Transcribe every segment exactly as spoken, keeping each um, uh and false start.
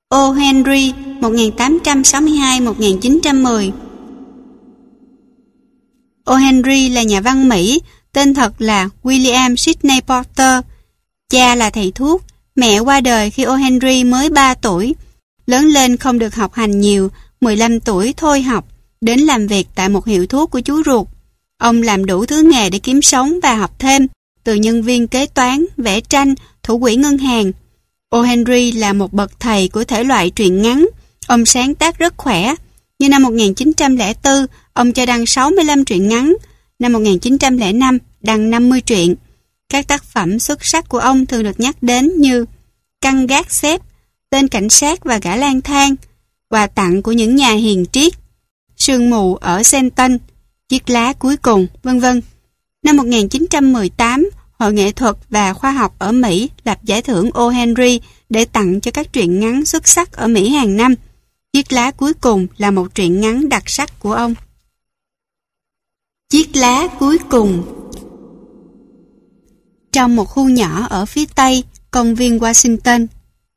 O. Henry một nghìn tám trăm sáu mươi hai đến một nghìn chín trăm mười. O. Henry là nhà văn Mỹ, tên thật là William Sidney Porter. Cha là thầy thuốc, mẹ qua đời khi O. Henry mới ba tuổi. Lớn lên không được học hành nhiều, mười lăm tuổi thôi học, đến làm việc tại một hiệu thuốc của chú ruột. Ông làm đủ thứ nghề để kiếm sống và học thêm, từ nhân viên kế toán, vẽ tranh, thủ quỹ ngân hàng. O. Henry là một bậc thầy của thể loại truyện ngắn. Ông sáng tác rất khỏe. Như năm một nghìn chín trăm lẻ bốn, ông cho đăng sáu mươi lăm truyện ngắn. Năm một nghìn chín trăm lẻ năm, đăng năm mươi truyện. Các tác phẩm xuất sắc của ông thường được nhắc đến như Căn gác xếp, Tên cảnh sát và gã lang thang, Quà tặng của những nhà hiền triết, Sương mù ở Senton, Chiếc lá cuối cùng, vân vân. Năm một nghìn chín trăm mười tám, Hội nghệ thuật và khoa học ở Mỹ lập giải thưởng O. Henry để tặng cho các truyện ngắn xuất sắc ở Mỹ hàng năm. Chiếc lá cuối cùng là một truyện ngắn đặc sắc của ông. Chiếc lá cuối cùng. Trong một khu nhỏ ở phía tây, công viên Washington,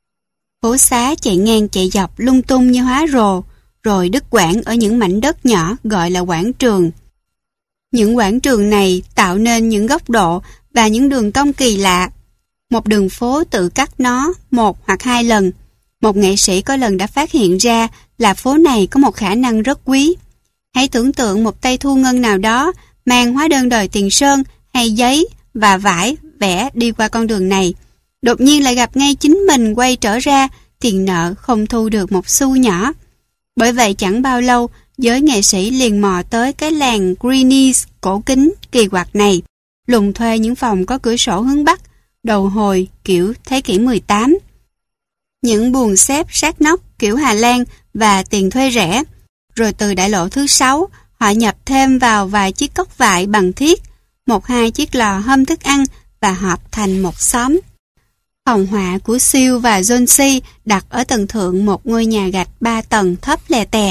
phố xá chạy ngang chạy dọc lung tung như hóa rồ, rồi đứt quãng ở những mảnh đất nhỏ gọi là quảng trường. Những quảng trường này tạo nên những góc độ và những đường cong kỳ lạ. Một đường phố tự cắt nó một hoặc hai lần. Một nghệ sĩ có lần đã phát hiện ra là phố này có một khả năng rất quý. Hãy tưởng tượng một tay thu ngân nào đó mang hóa đơn đòi tiền sơn hay giấy và vải vẽ đi qua con đường này. Đột nhiên lại gặp ngay chính mình quay trở ra, tiền nợ không thu được một xu nhỏ. Bởi vậy chẳng bao lâu, giới nghệ sĩ liền mò tới cái làng Greenwich cổ kính kỳ quặc này, lùng thuê những phòng có cửa sổ hướng Bắc, đầu hồi kiểu thế kỷ mười tám. Những buồng xếp sát nóc kiểu Hà Lan và tiền thuê rẻ. Rồi từ đại lộ thứ sáu, họ nhập thêm vào vài chiếc cốc vại bằng thiết, một hai chiếc lò hâm thức ăn và hợp thành một xóm. Phòng họa của Siêu và Jonesy đặt ở tầng thượng một ngôi nhà gạch ba tầng thấp lè tè.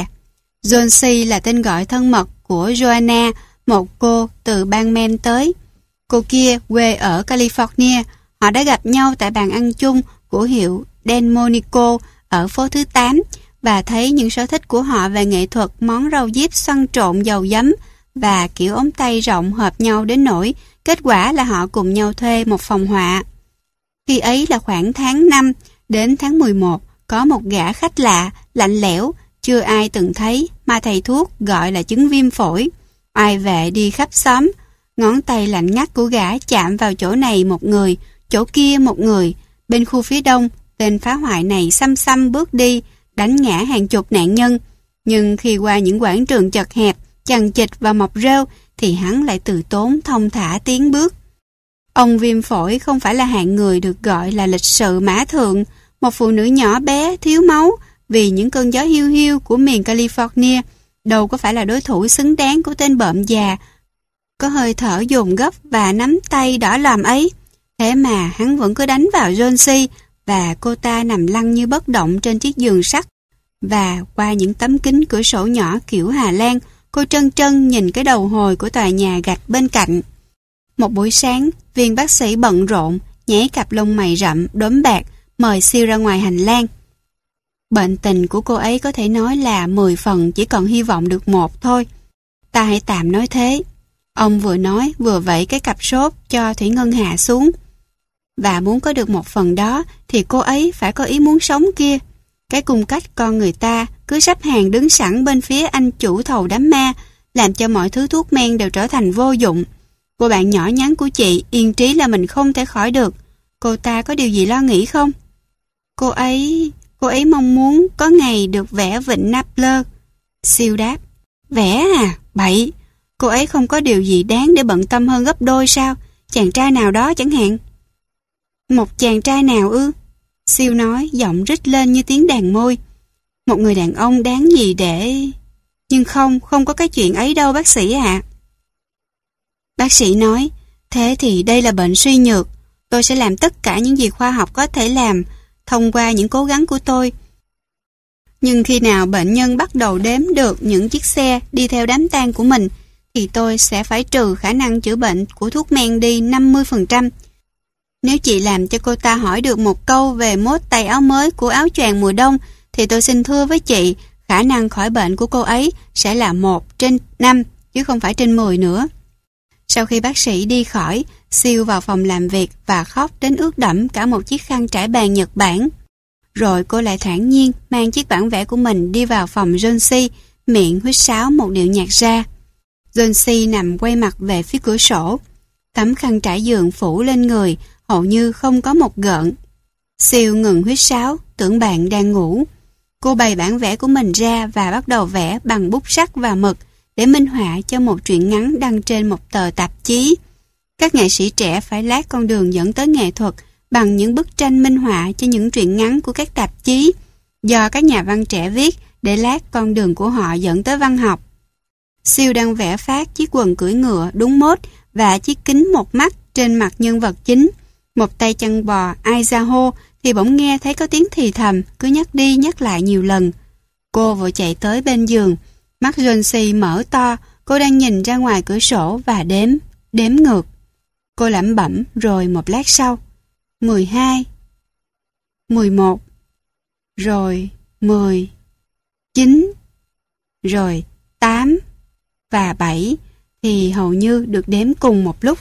Jonesy là tên gọi thân mật của Joanna, một cô từ bang Maine tới. Cô kia quê ở California. Họ đã gặp nhau tại bàn ăn chung của hiệu Delmonico ở phố thứ tám và thấy những sở thích của họ về nghệ thuật món rau diếp xoăn trộn dầu giấm và kiểu ống tay rộng hợp nhau đến nỗi kết quả là họ cùng nhau thuê một phòng họa. Khi ấy là khoảng tháng năm đến tháng mười một, có một gã khách lạ, lạnh lẽo, chưa ai từng thấy mà thầy thuốc gọi là chứng viêm phổi. Oai vệ đi khắp xóm, ngón tay lạnh ngắt của gã chạm vào chỗ này một người, chỗ kia một người. Bên khu phía đông, tên phá hoại này xăm xăm bước đi, đánh ngã hàng chục nạn nhân. Nhưng khi qua những quảng trường chật hẹp, chằng chịt và mọc rêu, thì hắn lại từ tốn thông thả tiến bước. Ông viêm phổi không phải là hạng người được gọi là lịch sự mã thượng, một phụ nữ nhỏ bé, thiếu máu vì những cơn gió hiu hiu của miền California, đâu có phải là đối thủ xứng đáng của tên bợm già, có hơi thở dồn gấp và nắm tay đỏ lòm ấy. Thế mà hắn vẫn cứ đánh vào Jonesy và cô ta nằm lăn như bất động trên chiếc giường sắt. Và qua những tấm kính cửa sổ nhỏ kiểu Hà Lan, cô trân trân nhìn cái đầu hồi của tòa nhà gạch bên cạnh. Một buổi sáng, viên bác sĩ bận rộn, nháy cặp lông mày rậm, đốm bạc, mời Siêu ra ngoài hành lang. Bệnh tình của cô ấy có thể nói là mười phần chỉ còn hy vọng được một thôi. Ta hãy tạm nói thế. Ông vừa nói vừa vẫy cái cặp sốt cho Thủy Ngân hạ xuống. Và muốn có được một phần đó thì cô ấy phải có ý muốn sống kia. Cái cung cách con người ta cứ sắp hàng đứng sẵn bên phía anh chủ thầu đám ma, làm cho mọi thứ thuốc men đều trở thành vô dụng. Cô bạn nhỏ nhắn của chị yên trí là mình không thể khỏi được. Cô ta có điều gì lo nghĩ không? Cô ấy... Cô ấy mong muốn có ngày được vẽ vịnh Naples. Siêu đáp. Vẽ à? Bậy. Cô ấy không có điều gì đáng để bận tâm hơn gấp đôi sao? Chàng trai nào đó chẳng hạn. Một chàng trai nào ư? Siêu nói, giọng rít lên như tiếng đàn môi. Một người đàn ông đáng gì để... Nhưng không, không có cái chuyện ấy đâu bác sĩ ạ. À. Bác sĩ nói, thế thì đây là bệnh suy nhược. Tôi sẽ làm tất cả những gì khoa học có thể làm thông qua những cố gắng của tôi. Nhưng khi nào bệnh nhân bắt đầu đếm được những chiếc xe đi theo đám tang của mình, thì tôi sẽ phải trừ khả năng chữa bệnh của thuốc men đi năm mươi phần trăm. Nếu chị làm cho cô ta hỏi được một câu về mốt tay áo mới của áo choàng mùa đông, thì tôi xin thưa với chị, khả năng khỏi bệnh của cô ấy sẽ là một trên năm, chứ không phải trên mười nữa. Sau khi bác sĩ đi khỏi, Siêu vào phòng làm việc và khóc đến ướt đẫm cả một chiếc khăn trải bàn Nhật Bản. Rồi cô lại thản nhiên mang chiếc bản vẽ của mình đi vào phòng John C, miệng huýt sáo một điệu nhạc ra. John C nằm quay mặt về phía cửa sổ. Tấm khăn trải giường phủ lên người, hầu như không có một gợn. Siêu ngừng huýt sáo, tưởng bạn đang ngủ. Cô bày bản vẽ của mình ra và bắt đầu vẽ bằng bút sắt và mực để minh họa cho một truyện ngắn đăng trên một tờ tạp chí. Các nghệ sĩ trẻ phải lát con đường dẫn tới nghệ thuật bằng những bức tranh minh họa cho những truyện ngắn của các tạp chí, do các nhà văn trẻ viết để lát con đường của họ dẫn tới văn học. Siêu đang vẽ phát chiếc quần cưỡi ngựa đúng mốt và chiếc kính một mắt trên mặt nhân vật chính. Một tay chăn bò ai ra hô thì bỗng nghe thấy có tiếng thì thầm, cứ nhắc đi nhắc lại nhiều lần. Cô vội chạy tới bên giường, mắt John C mở to, cô đang nhìn ra ngoài cửa sổ và đếm, đếm ngược. Cô lẩm bẩm rồi một lát sau, mười hai, mười một, rồi mười, chín, rồi tám và bảy thì hầu như được đếm cùng một lúc.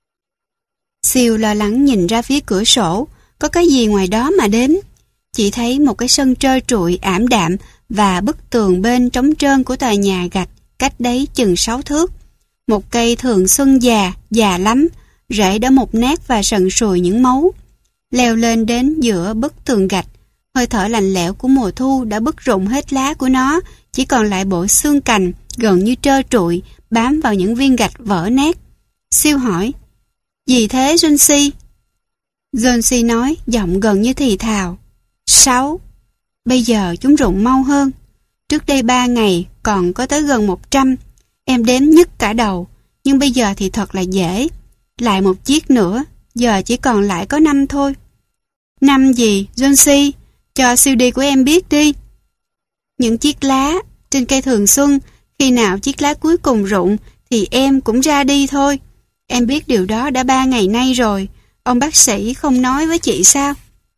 Siêu lo lắng nhìn ra phía cửa sổ, có cái gì ngoài đó mà đếm. Chỉ thấy một cái sân trơ trụi ảm đạm và bức tường bên trống trơn của tòa nhà gạch cách đấy chừng sáu thước. Một cây thường xuân già, già lắm, rễ đã mục nát và sần sùi những mấu. Leo lên đến giữa bức tường gạch, hơi thở lạnh lẽo của mùa thu đã bứt rụng hết lá của nó, chỉ còn lại bộ xương cành gần như trơ trụi bám vào những viên gạch vỡ nát. Siêu hỏi, gì thế John C? John C nói, giọng gần như thì thào, sáu. Bây giờ chúng rụng mau hơn. Trước đây ba ngày còn có tới gần một trăm. Em đếm nhức cả đầu, nhưng bây giờ thì thật là dễ. Lại một chiếc nữa, giờ chỉ còn lại có năm thôi. Năm gì, John C? Cho siêu đi của em biết đi. Những chiếc lá trên cây thường xuân, khi nào chiếc lá cuối cùng rụng thì em cũng ra đi thôi. Em biết điều đó đã ba ngày nay rồi. Ông bác sĩ không nói với chị sao?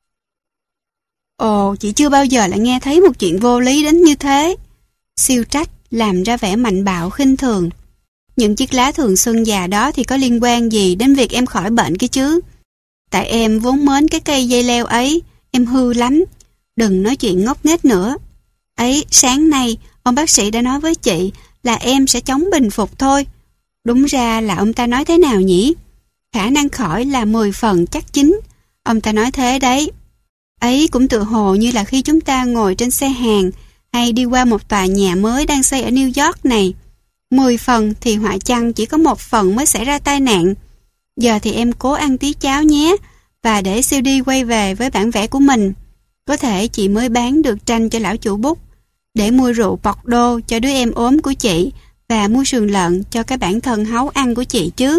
Ồ, chị chưa bao giờ lại nghe thấy một chuyện vô lý đến như thế. Siêu trách, làm ra vẻ mạnh bạo khinh thường. Những chiếc lá thường xuân già đó thì có liên quan gì đến việc em khỏi bệnh kia chứ? Tại em vốn mến cái cây dây leo ấy, em hư lắm. Đừng nói chuyện ngốc nghếch nữa. Ấy, sáng nay, ông bác sĩ đã nói với chị là em sẽ chóng bình phục thôi. Đúng ra là ông ta nói thế nào nhỉ? Khả năng khỏi là mười phần chắc chín. Ông ta nói thế đấy. Ấy cũng tự hồ như là khi chúng ta ngồi trên xe hàng hay đi qua một tòa nhà mới đang xây ở New York này. Mười phần thì họa chăng chỉ có một phần mới xảy ra tai nạn. Giờ thì em cố ăn tí cháo nhé, và để siêu đi quay về với bản vẽ của mình. Có thể chị mới bán được tranh cho lão chủ bút, để mua rượu Bordeaux cho đứa em ốm của chị và mua sườn lợn cho cái bản thân háu ăn của chị chứ.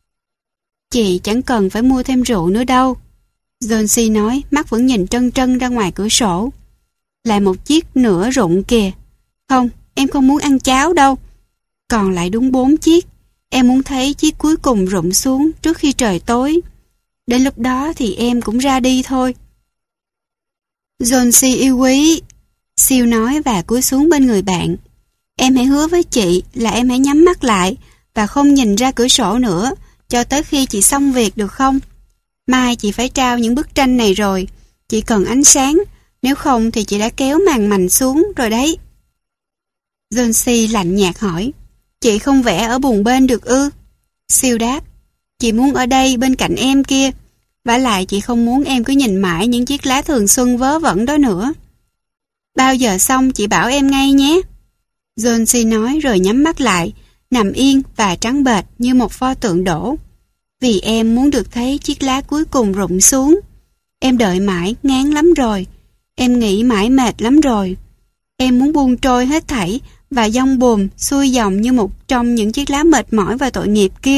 Chị chẳng cần phải mua thêm rượu nữa đâu. John C nói, mắt vẫn nhìn trân trân ra ngoài cửa sổ. Lại một chiếc nữa rụng kìa. Không, em không muốn ăn cháo đâu. Còn lại đúng bốn chiếc. Em muốn thấy chiếc cuối cùng rụng xuống trước khi trời tối. Đến lúc đó thì em cũng ra đi thôi. John C yêu quý, Siêu nói và cúi xuống bên người bạn. Em hãy hứa với chị là em hãy nhắm mắt lại và không nhìn ra cửa sổ nữa cho tới khi chị xong việc được không? Mai chị phải trao những bức tranh này rồi. Chị cần ánh sáng, nếu không thì chị đã kéo màn mành xuống rồi đấy. John C lạnh nhạt hỏi, chị không vẽ ở buồng bên được ư? Siêu đáp, chị muốn ở đây bên cạnh em kia. Vả lại chị không muốn em cứ nhìn mãi những chiếc lá thường xuân vớ vẩn đó nữa. Bao giờ xong chị bảo em ngay nhé. John C nói rồi nhắm mắt lại, nằm yên và trắng bệch như một pho tượng đổ. Vì em muốn được thấy chiếc lá cuối cùng rụng xuống. Em đợi mãi ngán lắm rồi. Em nghĩ mãi mệt lắm rồi. Em muốn buông trôi hết thảy và dông bùm xuôi dòng như một trong những chiếc lá mệt mỏi và tội nghiệp kia.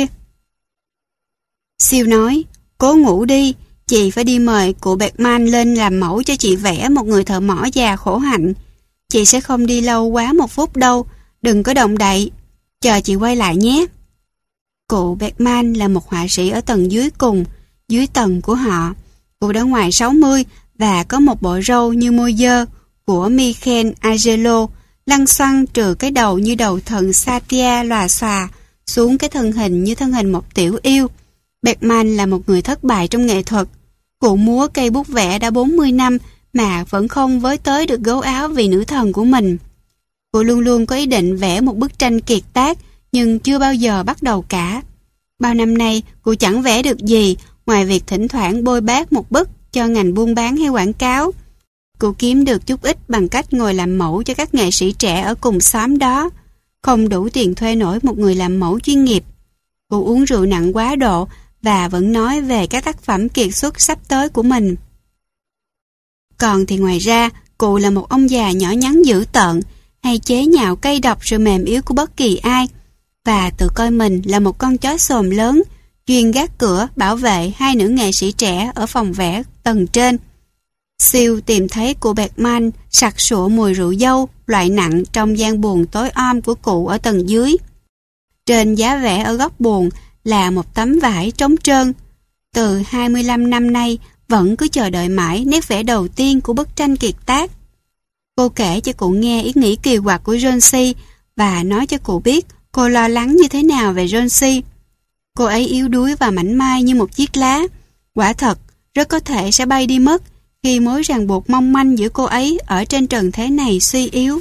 Siêu nói, cố ngủ đi, chị phải đi mời cụ Bergman lên làm mẫu cho chị vẽ một người thợ mỏ già khổ hạnh. Chị sẽ không đi lâu quá một phút đâu, đừng có động đậy, chờ chị quay lại nhé. Cụ Bergman là một họa sĩ ở tầng dưới cùng, Dưới tầng của họ, cụ đã ngoài sáu mươi và có một bộ râu như môi dơ của Michelangelo, lăn xoăn trừ cái đầu như đầu thần Satya lòa xòa xuống cái thân hình như thân hình một tiểu yêu. Bergman là một người thất bại trong nghệ thuật. Cụ múa cây bút vẽ đã bốn mươi năm mà vẫn không với tới được gấu áo vì nữ thần của mình. Cụ luôn luôn có ý định vẽ một bức tranh kiệt tác nhưng chưa bao giờ bắt đầu cả. Bao năm nay, cụ chẳng vẽ được gì ngoài việc thỉnh thoảng bôi bác một bức cho ngành buôn bán hay quảng cáo. Cụ kiếm được chút ít bằng cách ngồi làm mẫu cho các nghệ sĩ trẻ ở cùng xóm đó. Không đủ tiền thuê nổi một người làm mẫu chuyên nghiệp. Cụ uống rượu nặng quá độ và vẫn nói về các tác phẩm kiệt xuất sắp tới của mình. Còn thì ngoài ra, cụ là một ông già nhỏ nhắn dữ tợn, hay chế nhạo cay độc sự mềm yếu của bất kỳ ai, và tự coi mình là một con chó xồm lớn, chuyên gác cửa bảo vệ hai nữ nghệ sĩ trẻ ở phòng vẽ tầng trên. Siêu tìm thấy cụ Bergman sặc sụa mùi rượu dâu loại nặng trong gian buồng tối om của cụ ở tầng dưới. Trên giá vẽ ở góc buồng là một tấm vải trống trơn. Từ hai mươi lăm năm nay vẫn cứ chờ đợi mãi nét vẽ đầu tiên của bức tranh kiệt tác. Cô kể cho cụ nghe ý nghĩ kỳ quặc của Jonesy và nói cho cụ biết cô lo lắng như thế nào về Jonesy. Cô ấy yếu đuối và mảnh mai như một chiếc lá. Quả thật, rất có thể sẽ bay đi mất khi mối ràng buộc mong manh giữa cô ấy ở trên trần thế này suy yếu.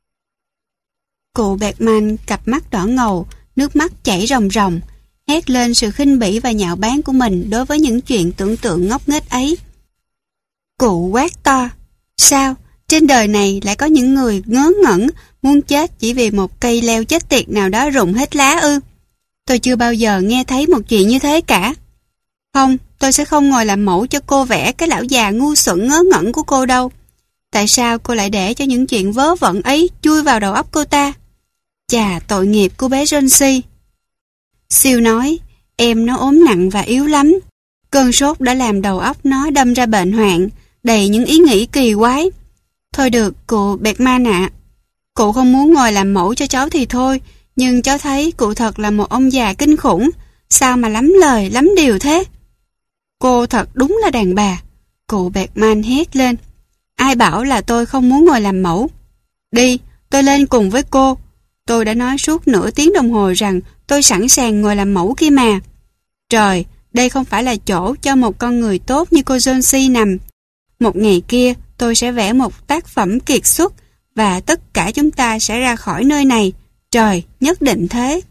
Cụ Bergman cặp mắt đỏ ngầu, nước mắt chảy ròng ròng, hét lên sự khinh bỉ và nhạo báng của mình đối với những chuyện tưởng tượng ngốc nghếch ấy. Cụ quát to, sao? Trên đời này lại có những người ngớ ngẩn muốn chết chỉ vì một cây leo chết tiệt nào đó rụng hết lá ư? Tôi chưa bao giờ nghe thấy một chuyện như thế cả. Không, tôi sẽ không ngồi làm mẫu cho cô vẽ cái lão già ngu xuẩn ngớ ngẩn của cô đâu. Tại sao cô lại để cho những chuyện vớ vẩn ấy chui vào đầu óc cô ta? Chà, tội nghiệp cô bé Jonesy. Siêu nói, em nó ốm nặng và yếu lắm. Cơn sốt đã làm đầu óc nó đâm ra bệnh hoạn, đầy những ý nghĩ kỳ quái. Thôi được, cụ Bergman ạ. Cụ không muốn ngồi làm mẫu cho cháu thì thôi, nhưng cháu thấy cụ thật là một ông già kinh khủng. Sao mà lắm lời, lắm điều thế? Cô thật đúng là đàn bà. Cụ Bergman hét lên. Ai bảo là tôi không muốn ngồi làm mẫu? Đi, tôi lên cùng với cô. Tôi đã nói suốt nửa tiếng đồng hồ rằng tôi sẵn sàng ngồi làm mẫu kia mà. Trời, đây không phải là chỗ cho một con người tốt như cô Jonesy nằm. Một ngày kia, tôi sẽ vẽ một tác phẩm kiệt xuất và tất cả chúng ta sẽ ra khỏi nơi này. Trời, nhất định thế.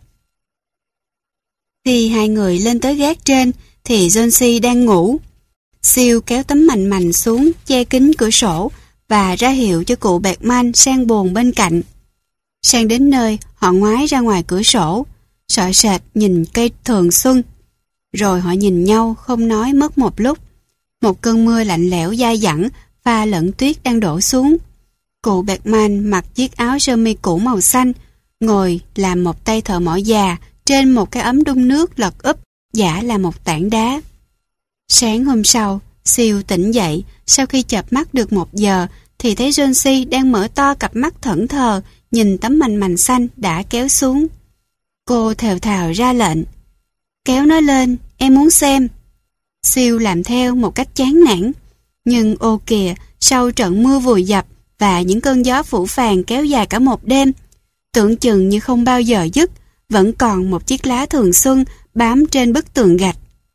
Khi hai người lên tới gác trên, thì Jonesy đang ngủ. Siêu kéo tấm mành mành xuống, che kín cửa sổ và ra hiệu cho cụ Bergman sang buồng bên cạnh. Sang đến nơi, họ ngoái ra ngoài cửa sổ, sợ sệt nhìn cây thường xuân. Rồi họ nhìn nhau không nói mất một lúc. Một cơn mưa lạnh lẽo dai dẳng pha lẫn tuyết đang đổ xuống. Cụ Bergman mặc chiếc áo sơ mi cũ màu xanh, ngồi làm một tay thợ mỏ già trên một cái ấm đun nước lật úp, giả là một tảng đá. Sáng hôm sau, Siêu tỉnh dậy, sau khi chợp mắt được một giờ, thì thấy Jonesy đang mở to cặp mắt thẫn thờ, nhìn tấm mành mành xanh đã kéo xuống. Cô thều thào ra lệnh. Kéo nó lên, em muốn xem. Siêu làm theo một cách chán nản. Nhưng ô kìa, sau trận mưa vùi dập và những cơn gió phũ phàng kéo dài cả một đêm, tưởng chừng như không bao giờ dứt, vẫn còn một chiếc lá thường xuân bám trên bức tường gạch.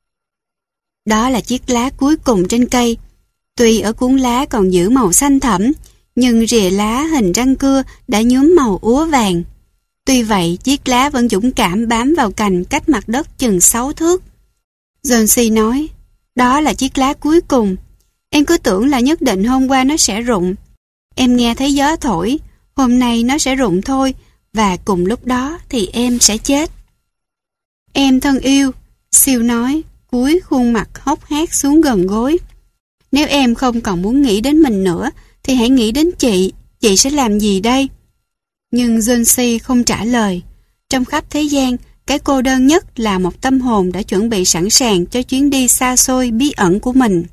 Đó là chiếc lá cuối cùng trên cây. Tuy ở cuốn lá còn giữ màu xanh thẫm, nhưng rìa lá hình răng cưa đã nhuốm màu úa vàng. Tuy vậy, chiếc lá vẫn dũng cảm bám vào cành cách mặt đất chừng sáu thước. Jonesy nói, đó là chiếc lá cuối cùng. Em cứ tưởng là nhất định hôm qua nó sẽ rụng. Em nghe thấy gió thổi, hôm nay nó sẽ rụng thôi, và cùng lúc đó thì em sẽ chết. Em thân yêu, Siêu nói, cúi khuôn mặt hốc hác xuống gần gối. Nếu em không còn muốn nghĩ đến mình nữa, thì hãy nghĩ đến chị, chị sẽ làm gì đây? Nhưng Jonesy không trả lời. Trong khắp thế gian, cái cô đơn nhất là một tâm hồn đã chuẩn bị sẵn sàng cho chuyến đi xa xôi bí ẩn của mình.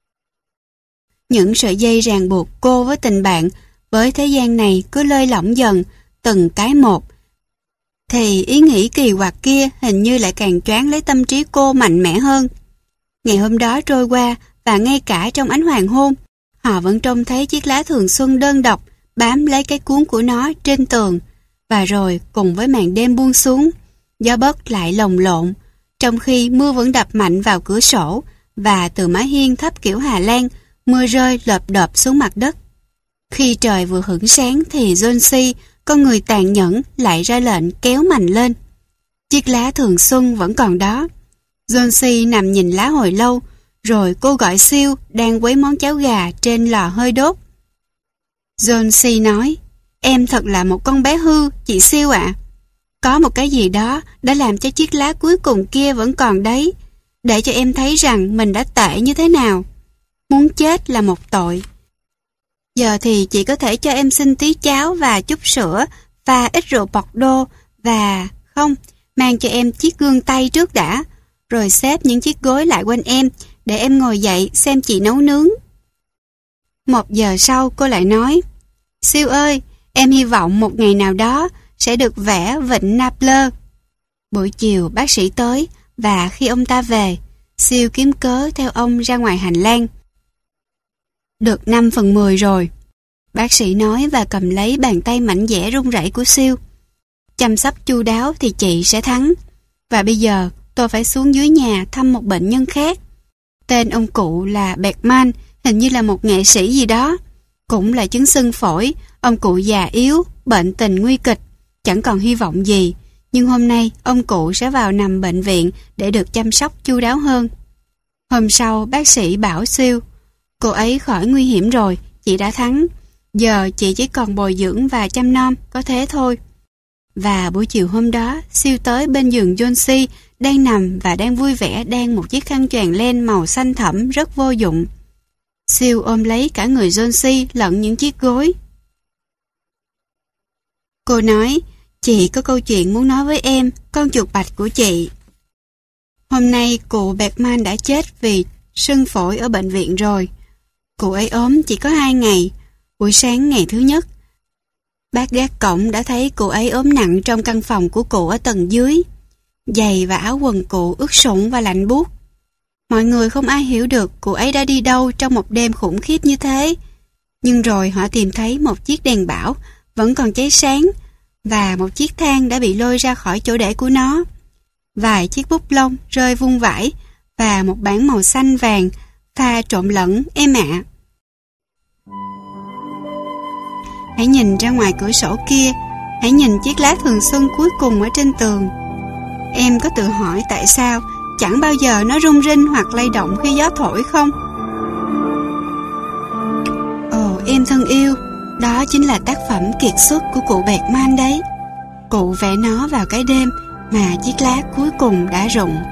Những sợi dây ràng buộc cô với tình bạn, với thế gian này cứ lơi lỏng dần, từng cái một. Thì ý nghĩ kỳ quặc kia hình như lại càng choáng lấy tâm trí cô mạnh mẽ hơn. Ngày hôm đó trôi qua và ngay cả trong ánh hoàng hôn, họ vẫn trông thấy chiếc lá thường xuân đơn độc bám lấy cái cuốn của nó trên tường. Và rồi cùng với màn đêm buông xuống, gió bấc lại lồng lộn, trong khi mưa vẫn đập mạnh vào cửa sổ và từ mái hiên thấp kiểu Hà Lan, mưa rơi lợp đợp xuống mặt đất. Khi trời vừa hửng sáng thì John C, con người tàn nhẫn, lại ra lệnh kéo mành lên. Chiếc lá thường xuân vẫn còn đó. John C nằm nhìn lá hồi lâu, rồi cô gọi Siêu đang quấy món cháo gà trên lò hơi đốt. John C nói, em thật là một con bé hư, chị Siêu ạ. Có một cái gì đó đã làm cho chiếc lá cuối cùng kia vẫn còn đấy, để cho em thấy rằng mình đã tệ như thế nào. Muốn chết là một tội. Giờ thì chị có thể cho em xin tí cháo và chút sữa, pha ít rượu Bordeaux và... không, mang cho em chiếc gương tay trước đã, rồi xếp những chiếc gối lại quanh em, để em ngồi dậy xem chị nấu nướng. Một giờ sau cô lại nói, Siêu ơi, em hy vọng một ngày nào đó sẽ được vẽ vịnh Naples. Buổi chiều bác sĩ tới, và khi ông ta về, Siêu kiếm cớ theo ông ra ngoài hành lang. Được năm phần mười rồi, bác sĩ nói và cầm lấy bàn tay mảnh dẻ run rẩy của Siêu. Chăm sóc chu đáo thì chị sẽ thắng. Và bây giờ tôi phải xuống dưới nhà thăm một bệnh nhân khác. Tên ông cụ là Bergman, hình như là một nghệ sĩ gì đó. Cũng là chứng sưng phổi, ông cụ già yếu, bệnh tình nguy kịch, chẳng còn hy vọng gì. Nhưng hôm nay ông cụ sẽ vào nằm bệnh viện để được chăm sóc chu đáo hơn. Hôm sau bác sĩ bảo Siêu, cô ấy khỏi nguy hiểm rồi, chị đã thắng. Giờ chị chỉ còn bồi dưỡng và chăm nom, có thế thôi. Và buổi chiều hôm đó, Siêu tới bên giường John C đang nằm và đang vui vẻ đan một chiếc khăn choàng len màu xanh thẫm rất vô dụng. Siêu ôm lấy cả người John C lẫn những chiếc gối. Cô nói, chị có câu chuyện muốn nói với em, con chuột bạch của chị. Hôm nay cụ Bergman đã chết vì sưng phổi ở bệnh viện rồi. Cụ ấy ốm chỉ có hai ngày. Buổi sáng ngày thứ nhất, bác gác cổng đã thấy cụ ấy ốm nặng trong căn phòng của cụ ở tầng dưới. Giày và áo quần cụ ướt sũng và lạnh buốt. Mọi người không ai hiểu được cụ ấy đã đi đâu trong một đêm khủng khiếp như thế. Nhưng rồi họ tìm thấy một chiếc đèn bão vẫn còn cháy sáng và một chiếc thang đã bị lôi ra khỏi chỗ để của nó. Vài chiếc bút lông rơi vung vãi và một bảng màu xanh vàng pha trộn lẫn, em ạ. Hãy nhìn ra ngoài cửa sổ kia, hãy nhìn chiếc lá thường xuân cuối cùng ở trên tường. Em có tự hỏi tại sao chẳng bao giờ nó rung rinh hoặc lay động khi gió thổi không? Ồ, em thân yêu, đó chính là tác phẩm kiệt xuất của cụ Bergman đấy. Cụ vẽ nó vào cái đêm mà chiếc lá cuối cùng đã rụng.